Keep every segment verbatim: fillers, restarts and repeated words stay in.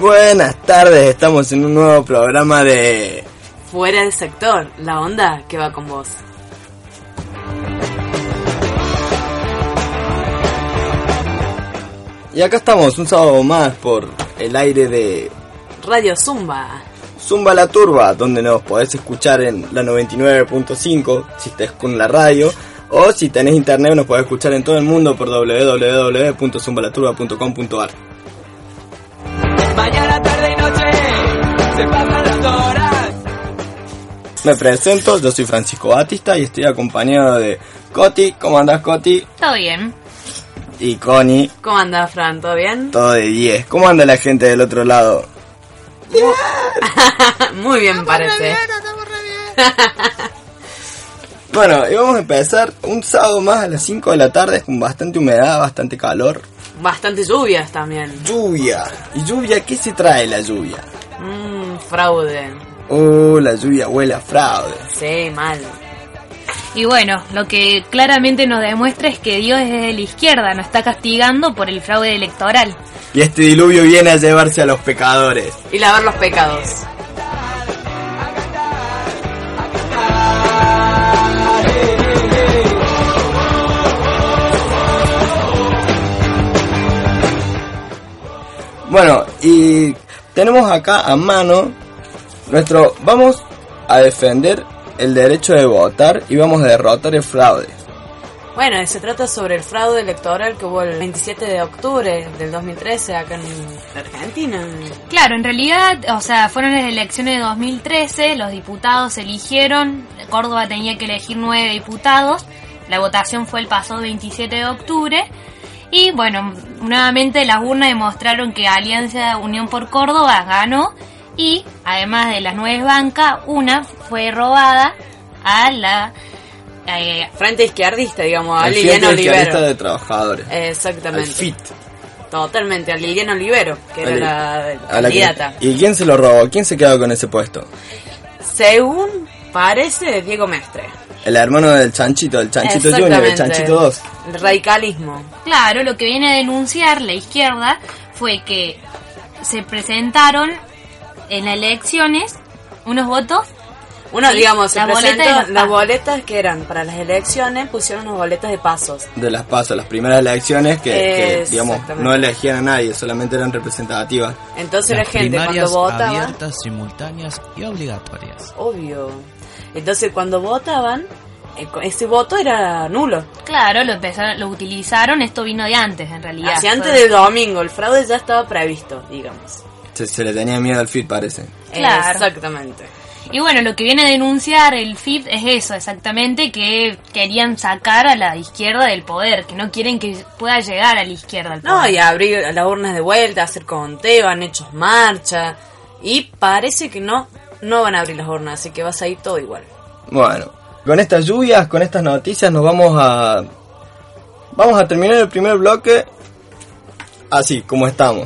Buenas tardes, estamos en un nuevo programa de Fuera del Sector, la onda que va con vos. Y acá estamos un sábado más por el aire de Radio Zumba. Zumba la Turba, donde nos podés escuchar en la noventa y nueve punto cinco si estés con la radio, o si tenés internet nos podés escuchar en todo el mundo por doble u doble u doble u punto zumba la turba punto com punto a r. Mañana, tarde y noche se pasan las horas. Me presento, yo soy Francisco Batista y estoy acompañado de Coti. ¿Cómo andás, Coti? Todo bien. Y Connie. ¿Cómo andás, Fran? ¿Todo bien? Todo de diez. ¿Cómo anda la gente del otro lado? Muy bien, parece. Bueno, y vamos a empezar un sábado más a las cinco de la tarde con bastante humedad, bastante calor. Bastante lluvias también. Lluvia. ¿Y lluvia? ¿Qué se trae la lluvia? Mmm, fraude. Oh, la lluvia huele a fraude. Sí, mal. Y bueno, lo que claramente nos demuestra es que Dios es de la izquierda, nos está castigando por el fraude electoral. Y este diluvio viene a llevarse a los pecadores. Y lavar los pecados. Bueno, y tenemos acá a mano nuestro... Vamos a defender el derecho de votar y vamos a derrotar el fraude. Bueno, se trata sobre el fraude electoral que hubo el veintisiete de octubre del dos mil trece acá en Argentina. Claro, en realidad, o sea, fueron las elecciones de dos mil trece, los diputados eligieron, Córdoba tenía que elegir nueve diputados, la votación fue el pasado veintisiete de octubre, y bueno, nuevamente las urnas demostraron que Alianza Unión por Córdoba ganó, y además de las nueve bancas, una fue robada a la... Eh, Frente Izquierdista, digamos, a el Liliana Frente Olivero. Izquierdista de Trabajadores. Exactamente. Al F I T. Totalmente, a Liliana Olivero, que era Ale, la, a la candidata. Que, ¿Y quién se lo robó? ¿Quién se quedó con ese puesto? Según parece, Diego Mestre. El hermano del Chanchito, el Chanchito Junior, el Chanchito dos. El radicalismo. Claro, lo que viene a denunciar la izquierda fue que se presentaron en las elecciones unos votos. Uno, sí, digamos, se la presentó boleta de las boletas que eran para las elecciones, pusieron unas boletas de pasos. De las pasos, las primeras elecciones que, que digamos, no elegían a nadie, solamente eran representativas. Entonces las la gente cuando votaba... abiertas, simultáneas y obligatorias. Obvio. Entonces cuando votaban, ese voto era nulo. Claro, lo empezaron, lo utilizaron, esto vino de antes en realidad. Hacia antes del domingo, el fraude ya estaba previsto, digamos. Se, se le tenía miedo al F I T, parece. Claro. Exactamente. Y bueno, lo que viene a denunciar el F I T es eso, exactamente, que querían sacar a la izquierda del poder, que no quieren que pueda llegar a la izquierda al poder. No, y abrir las urnas de vuelta, hacer conteo, han hecho marcha, y parece que no, no van a abrir las urnas, así que vas a ir todo igual. Bueno, con estas lluvias, con estas noticias nos vamos a... Vamos a terminar el primer bloque así, como estamos.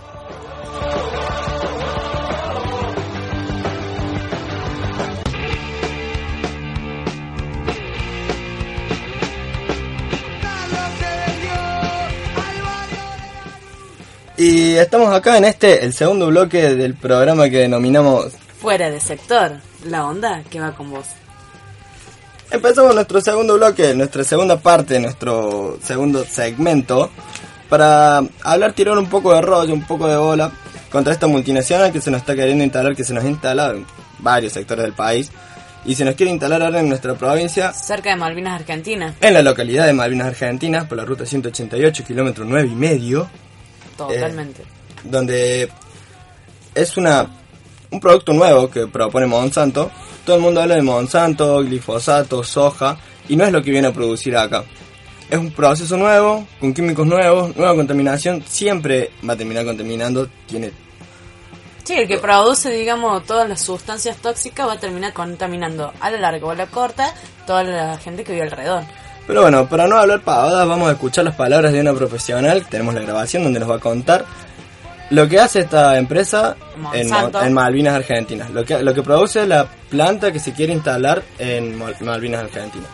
Y estamos acá en este, el segundo bloque del programa que denominamos Fuera de Sector, la onda que va con vos. Empezamos nuestro segundo bloque, nuestra segunda parte, nuestro segundo segmento, para hablar, tirar un poco de rollo, un poco de bola, contra esta multinacional que se nos está queriendo instalar, que se nos ha instalado en varios sectores del país, y se nos quiere instalar ahora en nuestra provincia. Cerca de Malvinas, Argentina. En la localidad de Malvinas, Argentina, por la ruta ciento ochenta y ocho, kilómetro nueve y medio. Totalmente. Eh, donde es una un producto nuevo que propone Monsanto. Todo el mundo habla de Monsanto, glifosato, soja, y no es lo que viene a producir acá. Es un proceso nuevo, con químicos nuevos, nueva contaminación, siempre va a terminar contaminando. Tiene... Sí, el que produce, digamos, todas las sustancias tóxicas va a terminar contaminando a la larga o a la corta toda la gente que vive alrededor. Pero bueno, para no hablar pavadas, vamos a escuchar las palabras de una profesional. Tenemos la grabación donde nos va a contar lo que hace esta empresa en, en Malvinas, Argentina. Lo que, lo que produce la planta que se quiere instalar en Malvinas, Argentina.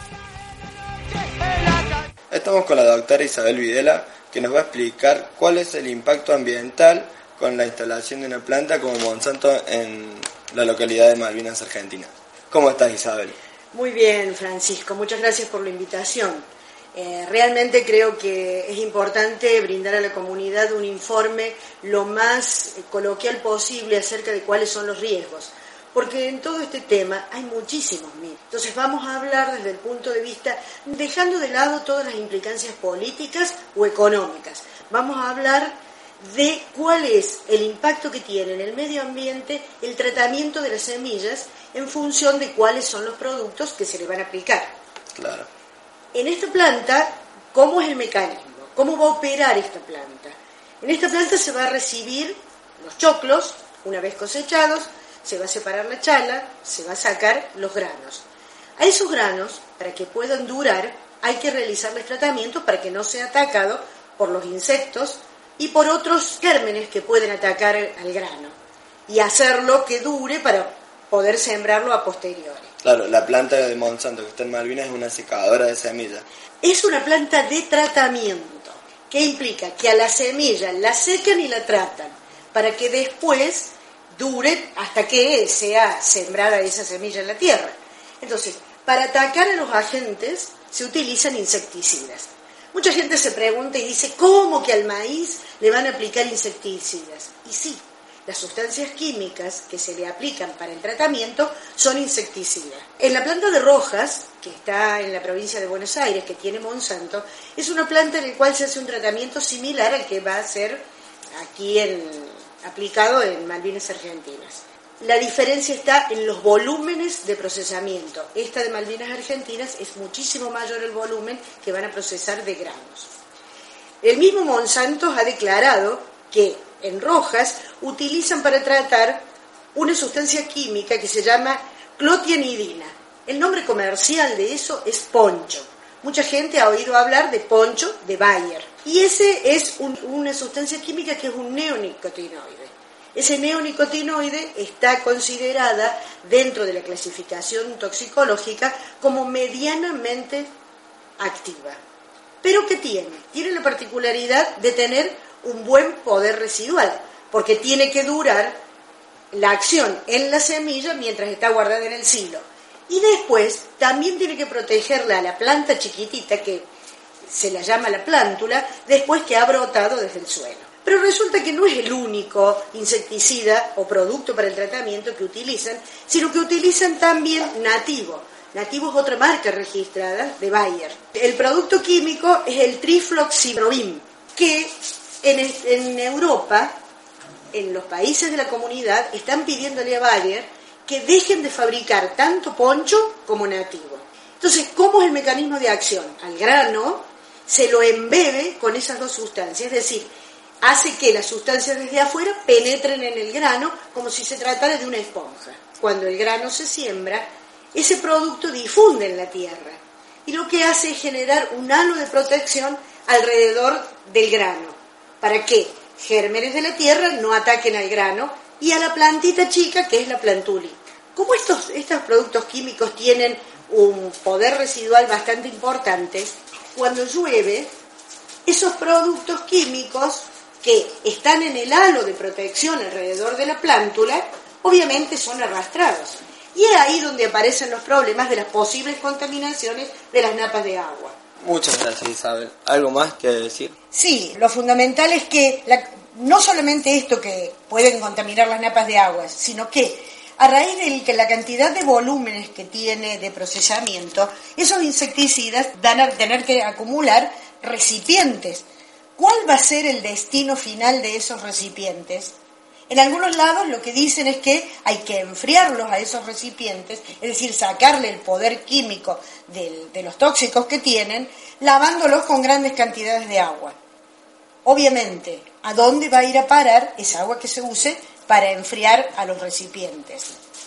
Estamos con la doctora Isabel Videla, que nos va a explicar cuál es el impacto ambiental con la instalación de una planta como Monsanto en la localidad de Malvinas, Argentina. ¿Cómo estás, Isabel? Muy bien, Francisco, muchas gracias por la invitación. Eh, realmente creo que es importante brindar a la comunidad un informe lo más coloquial posible acerca de cuáles son los riesgos, porque en todo este tema hay muchísimos mitos. Entonces vamos a hablar desde el punto de vista, dejando de lado todas las implicancias políticas o económicas. Vamos a hablar de cuál es el impacto que tiene en el medio ambiente el tratamiento de las semillas en función de cuáles son los productos que se le van a aplicar. Claro. En esta planta, ¿cómo es el mecanismo? ¿Cómo va a operar esta planta? En esta planta se va a recibir los choclos, una vez cosechados, se va a separar la chala, se va a sacar los granos. A esos granos, para que puedan durar, hay que realizarles tratamientos para que no sea atacado por los insectos y por otros gérmenes que pueden atacar al grano, y hacerlo que dure para poder sembrarlo a posteriori. Claro, la planta de Monsanto que está en Malvinas es una secadora de semillas. Es una planta de tratamiento, que implica que a la semilla la secan y la tratan, para que después dure hasta que sea sembrada esa semilla en la tierra. Entonces, para atacar a los agentes se utilizan insecticidas. Mucha gente se pregunta y dice, ¿cómo que al maíz le van a aplicar insecticidas? Y sí, las sustancias químicas que se le aplican para el tratamiento son insecticidas. En la planta de Rojas, que está en la provincia de Buenos Aires, que tiene Monsanto, es una planta en la cual se hace un tratamiento similar al que va a ser aquí en, aplicado en Malvinas Argentinas. La diferencia está en los volúmenes de procesamiento. Esta de Malvinas Argentinas es muchísimo mayor el volumen que van a procesar de granos. El mismo Monsanto ha declarado que en Rojas utilizan para tratar una sustancia química que se llama clotianidina. El nombre comercial de eso es poncho. Mucha gente ha oído hablar de poncho de Bayer. Y ese es un, una sustancia química que es un neonicotinoide. Ese neonicotinoide está considerada dentro de la clasificación toxicológica como medianamente activa. ¿Pero qué tiene? Tiene la particularidad de tener un buen poder residual, porque tiene que durar la acción en la semilla mientras está guardada en el silo. Y después también tiene que protegerla a la planta chiquitita, que se la llama la plántula, después que ha brotado desde el suelo. Pero resulta que no es el único insecticida o producto para el tratamiento que utilizan, sino que utilizan también Nativo. Nativo es otra marca registrada de Bayer. El producto químico es el trifloxyprovim, que en, en Europa, en los países de la comunidad, están pidiéndole a Bayer que dejen de fabricar tanto poncho como Nativo. Entonces, ¿cómo es el mecanismo de acción? Al grano se lo embebe con esas dos sustancias, es decir, hace que las sustancias desde afuera penetren en el grano como si se tratara de una esponja. Cuando el grano se siembra, ese producto difunde en la tierra y lo que hace es generar un halo de protección alrededor del grano, para que gérmenes de la tierra no ataquen al grano y a la plantita chica que es la plantulita. Como estos, estos productos químicos tienen un poder residual bastante importante, cuando llueve, esos productos químicos que están en el halo de protección alrededor de la plántula, obviamente son arrastrados. Y es ahí donde aparecen los problemas de las posibles contaminaciones de las napas de agua. Muchas gracias, Isabel. ¿Algo más que decir? Sí, lo fundamental es que la, no solamente esto que pueden contaminar las napas de agua, sino que a raíz de que la cantidad de volúmenes que tiene de procesamiento, esos insecticidas van a tener que acumular recipientes. ¿Cuál va a ser el destino final de esos recipientes? En algunos lados lo que dicen es que hay que enfriarlos a esos recipientes, es decir, sacarle el poder químico del, de los tóxicos que tienen, lavándolos con grandes cantidades de agua. Obviamente, ¿a dónde va a ir a parar esa agua que se use para enfriar a los recipientes?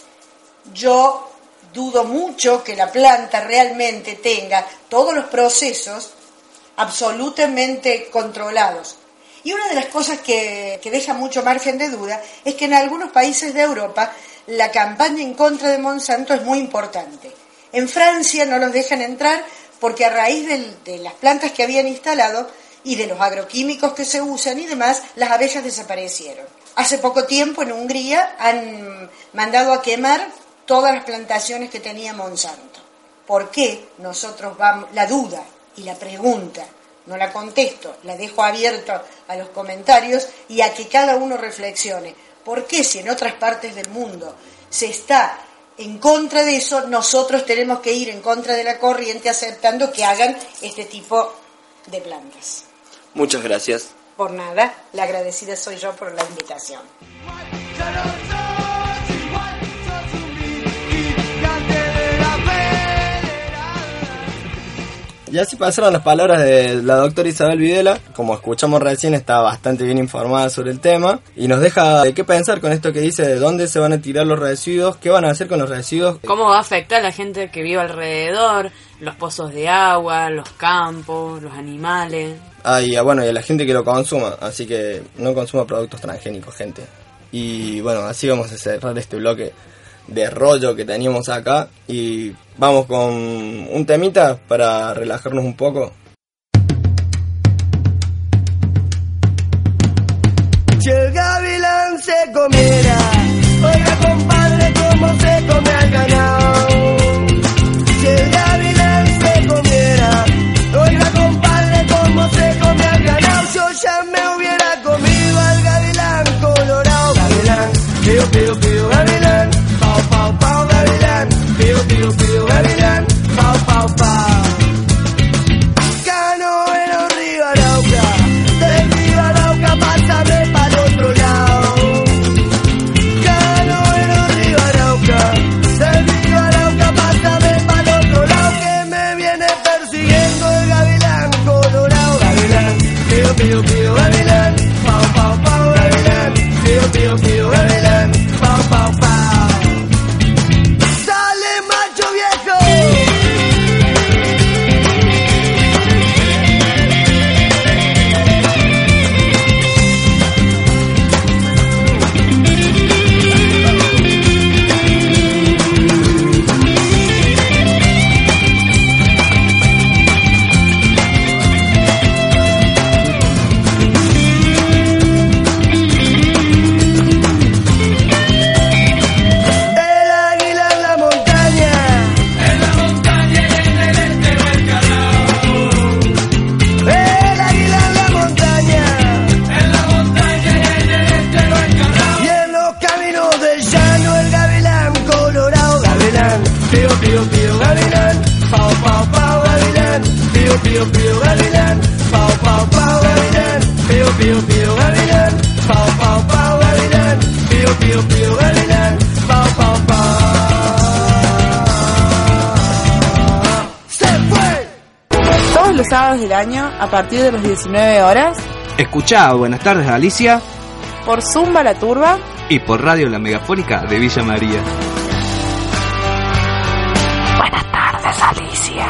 Yo dudo mucho que la planta realmente tenga todos los procesos absolutamente controlados. Y una de las cosas que, que deja mucho margen de duda es que en algunos países de Europa la campaña en contra de Monsanto es muy importante. En Francia no los dejan entrar porque a raíz del, de las plantas que habían instalado y de los agroquímicos que se usan y demás, las abejas desaparecieron. Hace poco tiempo en Hungría han mandado a quemar todas las plantaciones que tenía Monsanto. ¿Por qué nosotros vamos? La duda y la pregunta, no la contesto, la dejo abierta a los comentarios y a que cada uno reflexione. ¿Por qué si en otras partes del mundo se está en contra de eso, nosotros tenemos que ir en contra de la corriente aceptando que hagan este tipo de plantas? Muchas gracias. Por nada, la agradecida soy yo por la invitación. Y así pasaron las palabras de la doctora Isabel Videla. Como escuchamos recién, está bastante bien informada sobre el tema y nos deja de qué pensar con esto que dice de dónde se van a tirar los residuos, qué van a hacer con los residuos. ¿Cómo va a afectar a la gente que vive alrededor, los pozos de agua, los campos, los animales? Ah, y bueno, y a la gente que lo consuma, así que no consuma productos transgénicos, gente. Y bueno, así vamos a cerrar este bloque de rollo que teníamos acá y vamos con un temita para relajarnos un poco. Si el gavilán se comiera, oiga compadre cómo se come al ganado. Si el gavilán se comiera, oiga compadre cómo se come al ganado. Yo ya me hubiera comido al gavilán colorado. Gavilán, pío, pío, pío, gavilán. Pau, pau, pau, gavilán. Pío, pío, pío, gavilán. Pau, pau, pau. Cano en el río Arauca. Del río Arauca pásame pa'l otro lado. Cano en el río Arauca. Del río Arauca pásame pa'l otro lado. Que me viene persiguiendo el gavilán colorado. Gavilán, pío, pío, pío, gavilán. Pau, pau, pau, gavilán. Pío, pío, pío, gavilán. Pau, pau, pau. Pío, pío, gavilán, pau, pau, pau, gavilán, pío, pío, pío, gavilán, pau, pau, pau, gavilán, pío, pío, pío, gavilán, pau, pau, pau. ¡Se fue! Todos los sábados del año, a partir de las diecinueve horas, escuchá Buenas tardes Alicia por Zumba la Turba y por Radio La Megafónica de Villa María. Buenas tardes Alicia.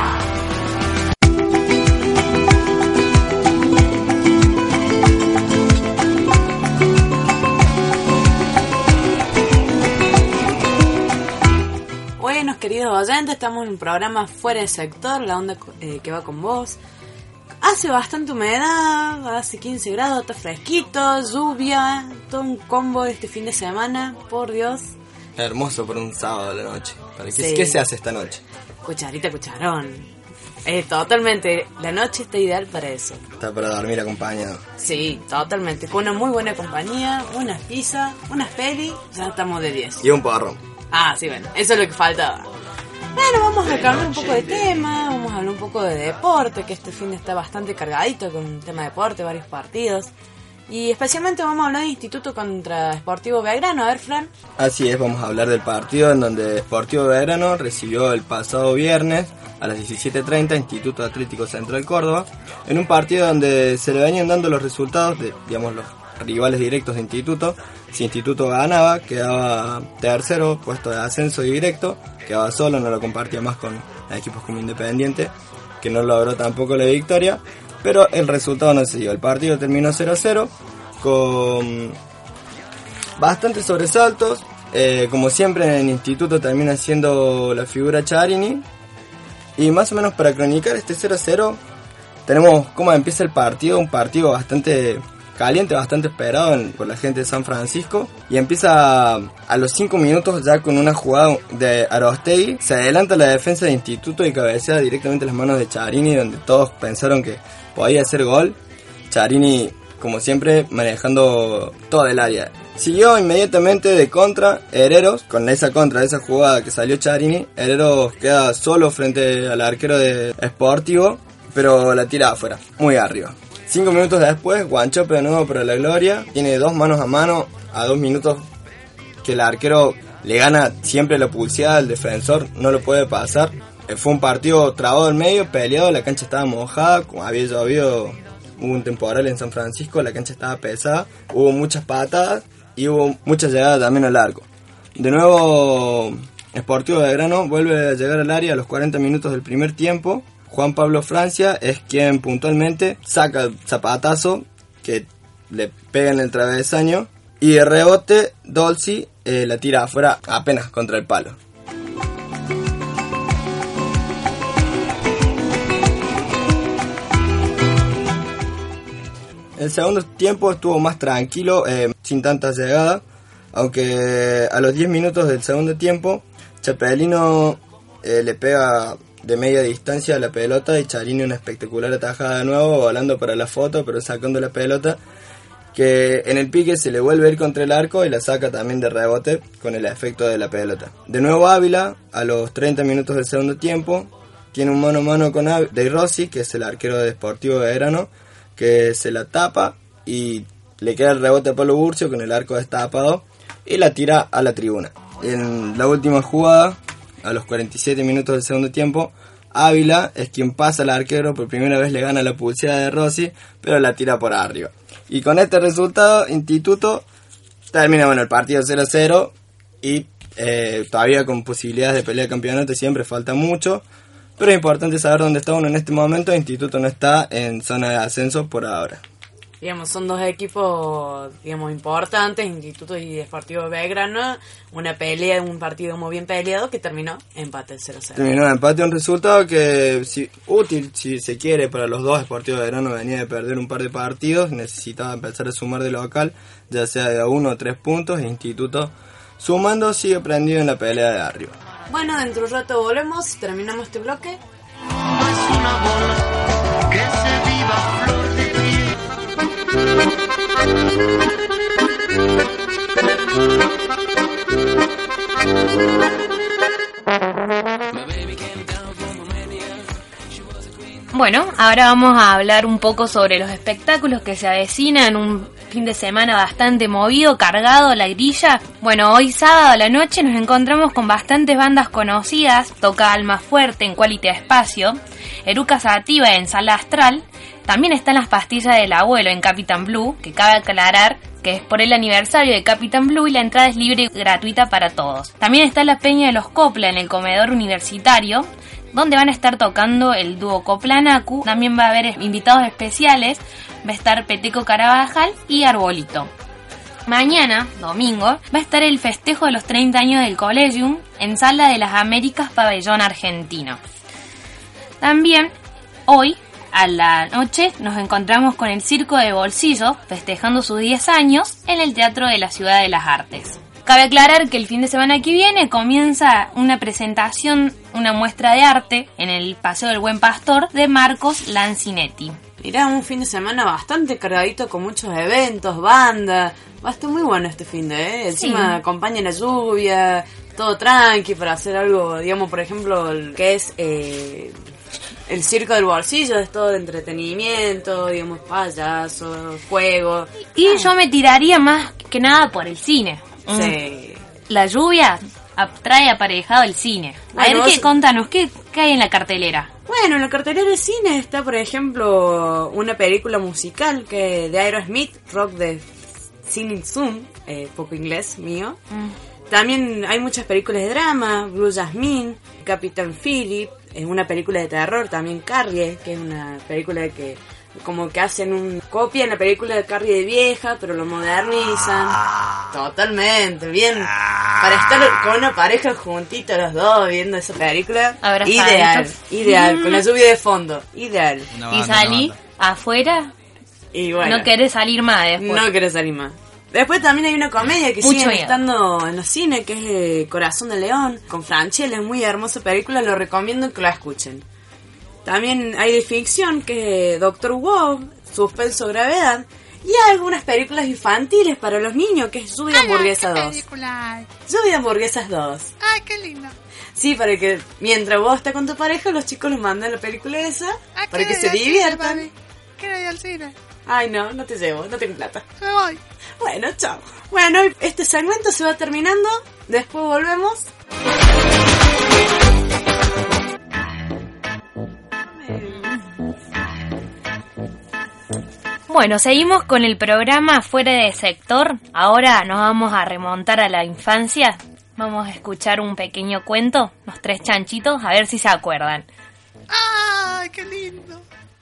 Buenos queridos oyentes, estamos en un programa Fuera de Sector, la onda eh, que va con vos. Hace bastante humedad, hace quince grados, está fresquito, lluvia, todo un combo este fin de semana, por Dios. Hermoso por un sábado de la noche. ¿Para qué, Sí. ¿Qué se hace esta noche? Cucharita, cucharón. Eh, totalmente, la noche está ideal para eso. Está para dormir acompañado. Sí, totalmente, con una muy buena compañía, unas pizzas, unas pelis, ya estamos de diez. Y un porro. Ah, sí, bueno, eso es lo que faltaba. Bueno, vamos a cambiar un poco de tema, vamos a hablar un poco de deporte, que este fin está bastante cargadito con un tema de deporte, varios partidos. Y especialmente vamos a hablar de Instituto contra Sportivo Belgrano. A ver, Fran. Así es, vamos a hablar del partido en donde Sportivo Belgrano recibió el pasado viernes a las diecisiete treinta Instituto Atlético Central Córdoba, en un partido donde se le venían dando los resultados de, digamos, los rivales directos de Instituto. Si Instituto ganaba, quedaba tercero, puesto de ascenso directo, quedaba solo, no lo compartía más con equipos como Independiente, que no logró tampoco la victoria, pero el resultado no se dio. El partido terminó cero a cero, con bastantes sobresaltos, eh, como siempre en el Instituto termina siendo la figura Charini, y más o menos para cronicar este cero a cero, tenemos cómo empieza el partido, un partido bastante caliente, bastante esperado en, por la gente de San Francisco, y empieza a los cinco minutos ya con una jugada de Arostegui. Se adelanta la defensa de Instituto y cabecea directamente las manos de Charini, donde todos pensaron que podía hacer gol. Charini, como siempre, manejando todo el área. Siguió inmediatamente de contra Herreros, con esa contra, esa jugada que salió Charini. Herreros queda solo frente al arquero de Sportivo, pero la tira afuera, muy arriba. Cinco minutos después, Guanchope de nuevo para la gloria. Tiene dos manos a mano, a dos minutos que el arquero le gana siempre la pulseada al defensor, no lo puede pasar. Fue un partido trabado al medio, peleado, la cancha estaba mojada, como había llovido, hubo un temporal en San Francisco, la cancha estaba pesada, hubo muchas patadas y hubo muchas llegadas también al arco. De nuevo, Sportivo Belgrano vuelve a llegar al área a los cuarenta minutos del primer tiempo. Juan Pablo Francia es quien puntualmente saca el zapatazo que le pega en el travesaño, y de rebote Dolci eh, la tira afuera apenas contra el palo. El segundo tiempo estuvo más tranquilo, eh, sin tanta llegada, aunque a los diez minutos del segundo tiempo Chapelino eh, le pega de media distancia la pelota y Charini una espectacular atajada de nuevo, volando para la foto, pero sacando la pelota, que en el pique se le vuelve a ir contra el arco y la saca también de rebote con el efecto de la pelota. De nuevo Ávila, a los treinta minutos del segundo tiempo, tiene un mano a mano con De Rossi, que es el arquero de Sportivo Belgrano, que se la tapa y le queda el rebote a Pablo Burcio con el arco destapado y la tira a la tribuna. En la última jugada, a los cuarenta y siete minutos del segundo tiempo, Ávila es quien pasa al arquero, por primera vez le gana la pulseada de Rossi, pero la tira por arriba. Y con este resultado, Instituto termina bueno el partido cero a cero y eh, todavía con posibilidades de pelear campeonato, siempre falta mucho, pero es importante saber dónde está uno en este momento. Instituto no está en zona de ascenso por ahora. Digamos, son dos equipos, digamos, importantes, Instituto y Sportivo Belgrano, una pelea, un partido muy bien peleado que terminó empate cero cero. Terminó empate, un resultado que si, útil, si se quiere, para los dos. Sportivo Belgrano venía de perder un par de partidos, necesitaba empezar a sumar de local, ya sea de a uno o tres puntos, e Instituto sumando sigue prendido en la pelea de arriba. Bueno, dentro de un rato volvemos, terminamos este bloque. Es una bola que se viva flor de piel. Bueno, ahora vamos a hablar un poco sobre los espectáculos que se avecinan, un fin de semana bastante movido, cargado, la grilla. Bueno, hoy sábado a la noche nos encontramos con bastantes bandas conocidas. Toca Alma Fuerte en Quality Espacio, Eruca Sativa en Sala Astral. También están las pastillas del abuelo en Capitán Blue, que cabe aclarar que es por el aniversario de Capitán Blue y la entrada es libre y gratuita para todos. También está la Peña de los Copla en el comedor universitario, donde van a estar tocando el dúo Coplanacu. También va a haber invitados especiales, va a estar Peteco Carabajal y Arbolito. Mañana, domingo, va a estar el festejo de los treinta años del Collegium en Sala de las Américas, Pabellón Argentino. También, hoy, a la noche, nos encontramos con el Circo de Bolsillo, festejando sus diez años en el Teatro de la Ciudad de las Artes. Cabe aclarar que el fin de semana que viene comienza una presentación, una muestra de arte en el Paseo del Buen Pastor de Marcos Lancinetti. Mirá, un fin de semana bastante cargadito con muchos eventos, bandas. Va a estar muy bueno este fin de, ¿eh? Encima sí. Acompaña la lluvia, todo tranqui para hacer algo, digamos, por ejemplo, el que es eh, el Circo del Bolsillo, es todo de entretenimiento, digamos, payasos, juegos. Y ah. yo me tiraría más que nada por el cine. Sí. La lluvia trae aparejado el cine. A bueno, ver, ¿qué? Contanos, ¿qué, ¿qué hay en la cartelera? Bueno, en la cartelera de cine está, por ejemplo, una película musical que de Aerosmith, Rock de Singing Zoom, eh, poco inglés mío. Mm. También hay muchas películas de drama, Blue Jasmine, Capitán Phillip, es una película de terror, también Carrie, que es una película que como que hacen un copia en la película de Carrie de vieja, pero lo modernizan. Totalmente, bien. Para estar con una pareja juntitos los dos viendo esa película, Abrazaditos. ideal, ideal, con la lluvia de fondo, ideal. Una Y banda, salí una banda. afuera, Y bueno, no querés salir más después. no querés salir más. Después también hay una comedia que Mucho sigue miedo. estando en los cines, que es eh, Corazón de León, con Franchella, es muy hermosa película, lo recomiendo que la escuchen. También hay de ficción, que es Doctor Who, Suspenso Gravedad, y hay algunas películas infantiles para los niños, que es Lluvia Hamburguesa dos. Lluvia Hamburguesas dos. Ay, qué lindo. Sí, para que mientras vos estás con tu pareja, los chicos les mandan la película esa, Ah, para que quiero se ir al cine, diviertan. mami. Quiero ir al cine. Ay, no, no te llevo, no tengo plata. Me voy. Bueno, chao. Bueno, este segmento se va terminando. Después volvemos. Bueno, seguimos con el programa Fuera de Sector. Ahora nos vamos a remontar a la infancia. Vamos a escuchar un pequeño cuento, los tres chanchitos, a ver si se acuerdan. Ay, qué lindo.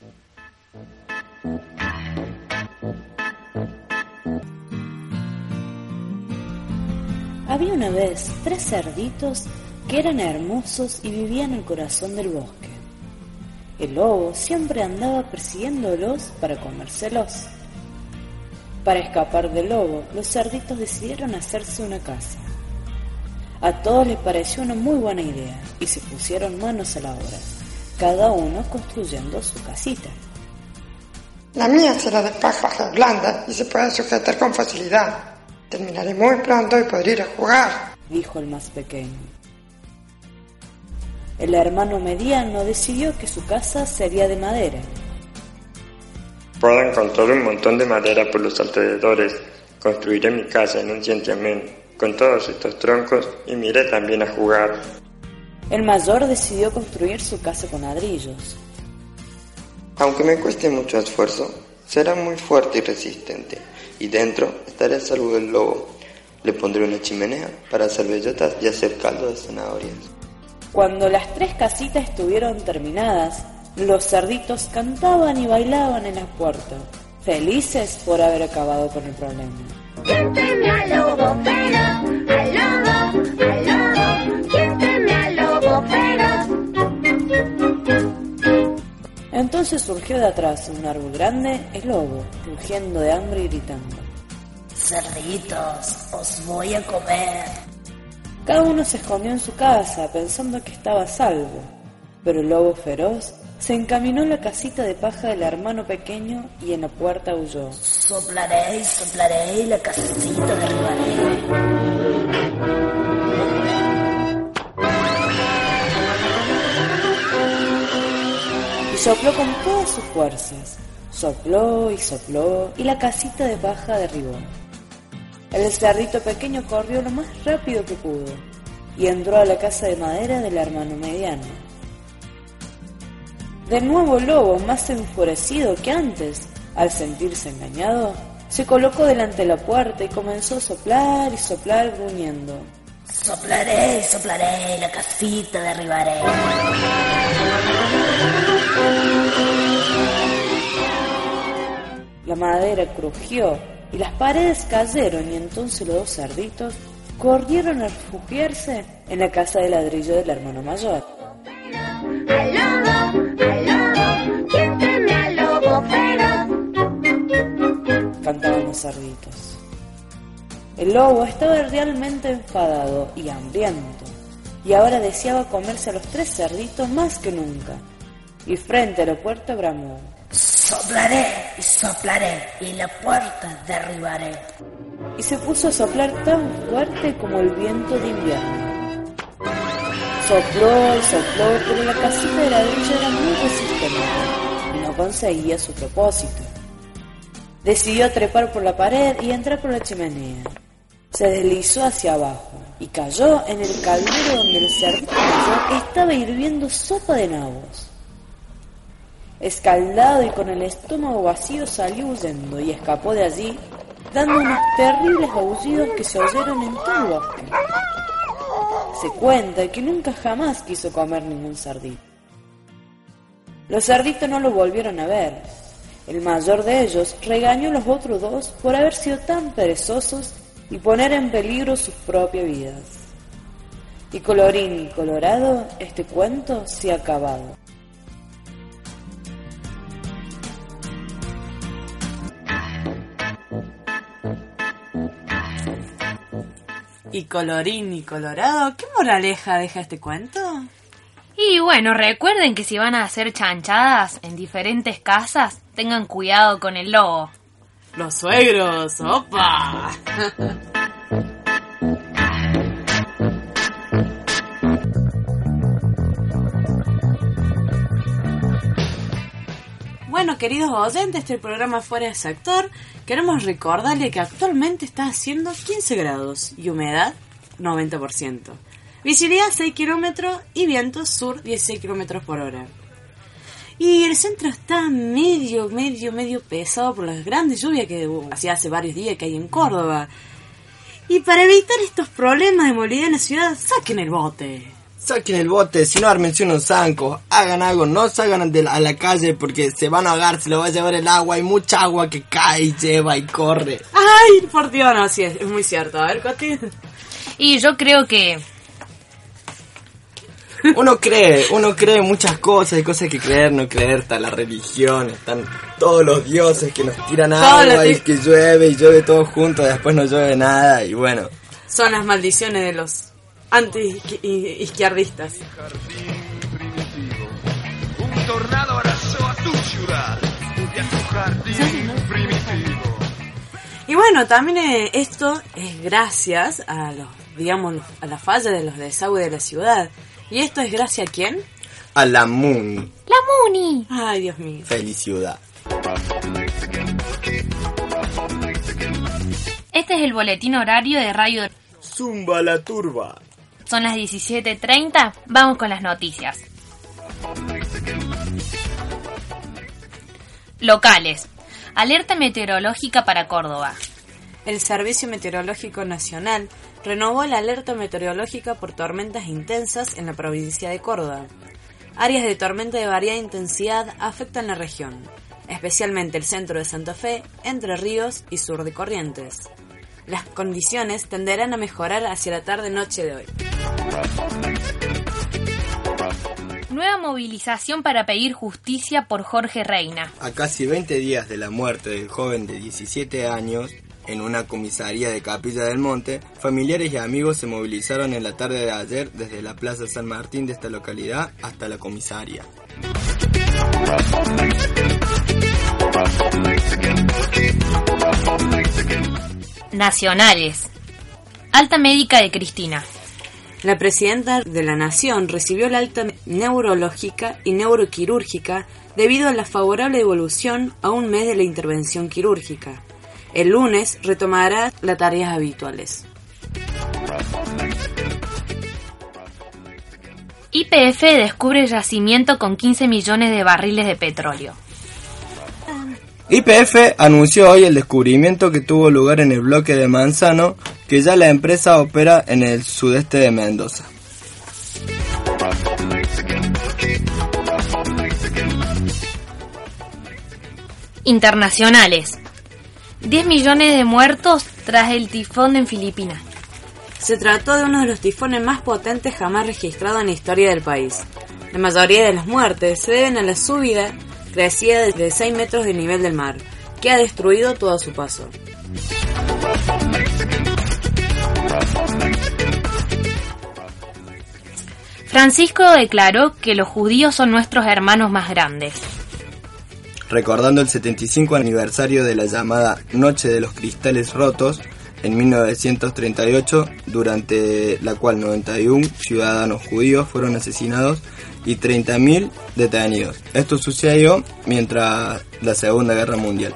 Había una vez tres cerditos que eran hermosos y vivían en el corazón del bosque. El lobo siempre andaba persiguiéndolos para comérselos. Para escapar del lobo, los cerditos decidieron hacerse una casa. A todos les pareció una muy buena idea y se pusieron manos a la obra, cada uno construyendo su casita. La mía será de paja blanda y se puede sujetar con facilidad. Terminaré muy pronto y podré ir a jugar, dijo el más pequeño. El hermano mediano decidió que su casa sería de madera. Puedo encontrar un montón de madera por los alrededores. Construiré mi casa en un santiamén con todos estos troncos y me iré también a jugar. El mayor decidió construir su casa con ladrillos. Aunque me cueste mucho esfuerzo, será muy fuerte y resistente, y dentro estaré a salvo del lobo. Le pondré una chimenea para hacer bellotas y hacer caldo de zanahorias. Cuando las tres casitas estuvieron terminadas, los cerditos cantaban y bailaban en la puerta, felices por haber acabado con el problema. ¿Quién teme al lobo feroz? Al lobo, al lobo. ¿Quién teme al lobo feroz? Entonces surgió de atrás de un árbol grande el lobo, rugiendo de hambre y gritando: Cerditos, os voy a comer. Cada uno se escondió en su casa pensando que estaba a salvo, pero el lobo feroz se encaminó a la casita de paja del hermano pequeño y en la puerta huyó. Soplaré y soplaré y la casita derribaré. Y sopló con todas sus fuerzas. Sopló y sopló y la casita de paja derribó. El cerdito pequeño corrió lo más rápido que pudo y entró a la casa de madera del hermano mediano. De nuevo el lobo, más enfurecido que antes, al sentirse engañado, se colocó delante de la puerta y comenzó a soplar y soplar gruñendo. Soplaré y soplaré y la casita derribaré. La madera crujió y las paredes cayeron, y entonces los dos cerditos corrieron a refugiarse en la casa de ladrillo del hermano mayor. Al lobo, al lobo. ¿Quién teme al lobo feroz? Cantaban los cerditos. El lobo estaba realmente enfadado y hambriento, y ahora deseaba comerse a los tres cerditos más que nunca. Y frente a la puerta bramó: Soplaré y soplaré y la puerta derribaré. Y se puso a soplar tan fuerte como el viento de invierno. Sopló y sopló, pero la casita de ladrillo era muy resistente y no conseguía su propósito. Decidió trepar por la pared y entrar por la chimenea. Se deslizó hacia abajo y cayó en el caldero donde el cerdito mayor estaba hirviendo sopa de nabos. Escaldado y con el estómago vacío, salió huyendo y escapó de allí, dando unos terribles aullidos que se oyeron en todo el bosque. Se cuenta que nunca jamás quiso comer ningún cerdito. Los cerditos no lo volvieron a ver, El mayor de ellos regañó a los otros dos por haber sido tan perezosos y poner en peligro sus propias vidas. Y colorín colorado, este cuento se ha acabado. Y colorín y colorado, ¿qué moraleja deja este cuento? Y bueno, recuerden que si van a hacer chanchadas en diferentes casas, tengan cuidado con el lobo. Los suegros, ¡opa! Bueno, queridos oyentes, este programa Fuera de Sector, queremos recordarle que actualmente está haciendo quince grados y humedad noventa por ciento. Visibilidad seis kilómetros y viento sur dieciséis kilómetros por hora. Y el centro está medio, medio, medio pesado por las grandes lluvias que hacía hace varios días que hay en Córdoba. Y para evitar estos problemas de movilidad en la ciudad, saquen el bote. Saquen el bote, si no ármense unos zancos, hagan algo, no salgan de la, a la calle porque se van a ahogar, se lo va a llevar el agua, hay mucha agua que cae y lleva y corre. Ay, por Dios, no, sí, es, es muy cierto. A ver, Coti. Y yo creo que... Uno cree, uno cree muchas cosas, hay cosas que creer, no creer, está la religión, están todos los dioses que nos tiran agua y que llueve y llueve todo junto, después no llueve nada y bueno. Son las maldiciones de los anti-izquierdistas. Un tornado arrasó a tu ciudad y a tu jardín primitivo. Y bueno, también eh, esto es gracias a los, digamos, a la falla de los desagües de la ciudad. ¿Y esto es gracias a quién? A la Muni. ¡La Muni! Ay, Dios mío. Feliz ciudad. Este es el boletín horario de Radio Zumba la turba. Son las diecisiete treinta, vamos con las noticias. Locales. Alerta meteorológica para Córdoba. El Servicio Meteorológico Nacional renovó la alerta meteorológica por tormentas intensas en la provincia de Córdoba. Áreas de tormenta de variada intensidad afectan la región, especialmente el centro de Santa Fe, Entre Ríos y sur de Corrientes. Las condiciones tenderán a mejorar hacia la tarde-noche de hoy. Nueva movilización para pedir justicia por Jorge Reina. A casi veinte días de la muerte del joven de diecisiete años, en una comisaría de Capilla del Monte, familiares y amigos se movilizaron en la tarde de ayer desde la Plaza San Martín de esta localidad hasta la comisaría. Nacionales. Alta médica de Cristina. La presidenta de la Nación recibió la alta neurológica y neuroquirúrgica debido a la favorable evolución a un mes de la intervención quirúrgica. El lunes retomará las tareas habituales. Y P F descubre yacimiento con quince millones de barriles de petróleo. Y P F anunció hoy el descubrimiento que tuvo lugar en el bloque de Manzano, que ya la empresa opera en el sudeste de Mendoza. Internacionales. diez millones de muertos tras el tifón en Filipinas. Se trató de uno de los tifones más potentes jamás registrados en la historia del país. La mayoría de las muertes se deben a la subida crecida de seis metros del nivel del mar, que ha destruido todo a su paso. Francisco declaró que los judíos son nuestros hermanos más grandes. Recordando el setenta y cinco aniversario de la llamada Noche de los Cristales Rotos, en mil novecientos treinta y ocho, durante la cual noventa y uno ciudadanos judíos fueron asesinados y treinta mil detenidos. Esto sucedió mientras la Segunda Guerra Mundial.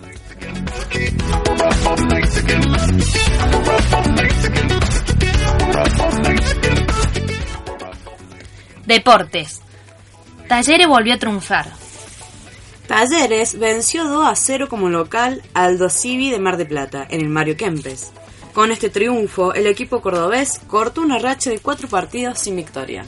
Deportes. Talleres volvió a triunfar. Talleres venció dos a cero como local al Aldo Civi de Mar del Plata, en el Mario Kempes. Con este triunfo, el equipo cordobés cortó una racha de cuatro partidos sin victoria.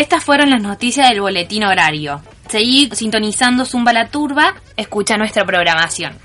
Estas fueron las noticias del boletín horario. Seguí sintonizando Zumba la Turba, escucha nuestra programación.